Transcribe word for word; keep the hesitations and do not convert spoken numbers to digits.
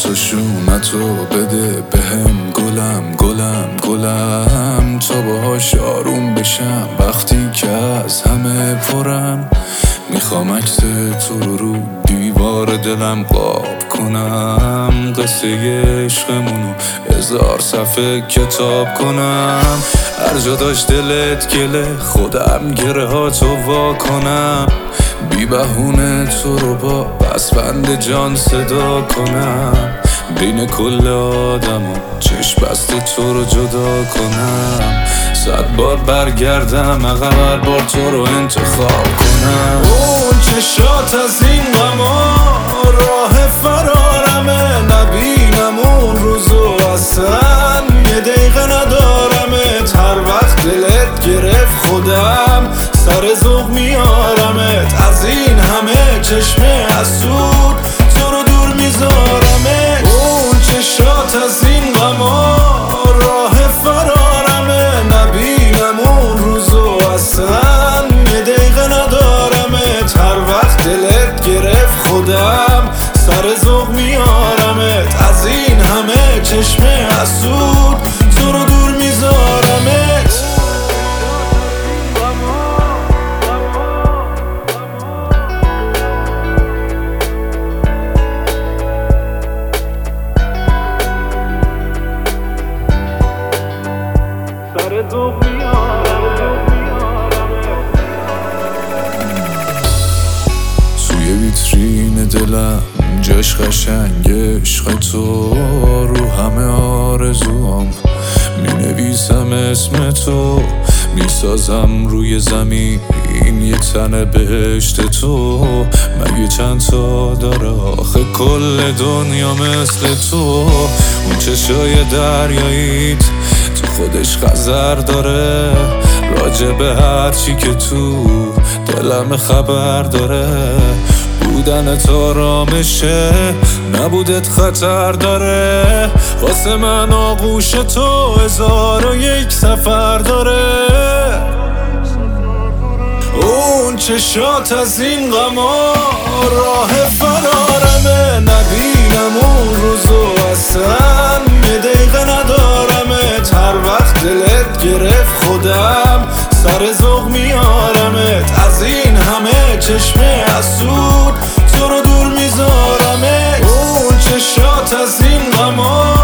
تو شونتو بده بهم گلم گلم گلم تا باهاش آروم بشم وقتی که از همه پرم. میخوام عکس تو رو رو دیوار دلم قاب کنم، قصه عشقمونو هزار صفحه کتاب کنم. هر جا داشت دلت گله خودم گره ها تو وا کنم، بی بهونه تو رو با پسبند جان صدا کنم. بین کل آدم و چشم بسته تو رو جدا کنم، صد بار برگردم عقب هر بار تو رو انتخاب کنم. اون چشات از این غما راه فرارمه، نبینم اون روزو اصلا یه دقیقه ندارمت. هر وقت دلت گرفت خودم سر ذوق میارمت، از این همه چشمه حسود تو رو دور میذارمت. اون چشات از این غما راه فرارمه، نبینم اون روزو اصلا یه دقیقه ندارمت. هر وقت دلت گرفت خودم سر ذوق میارمت، از این همه چشمه حسود تو رو دور میذارمت. توی ویترین دلم جاش قشنگ عشق تو، رو همه آرزوام می نویسم اسم تو، می سازم روی زمین یه تن بهشت تو. مگه چند تا داره آخه کل دنیا مثل تو؟ اون چشای دریاییت تو خودش خزر داره، راجع به هر چی که تو دلم خبر داره. بودن تو آرامشه نبودت خطر داره، واسه من آغوش تو هزار و یک سفر داره. اون چشات از این غما راه فرارمه، نبینم اون روزو اصلا یه دقیقه ندارمت. هر وقت دلت گرفت خودم سر ذوق میارمت، از این همه چشمه حسود تو رو دور میذارمت. اون چشات از این غما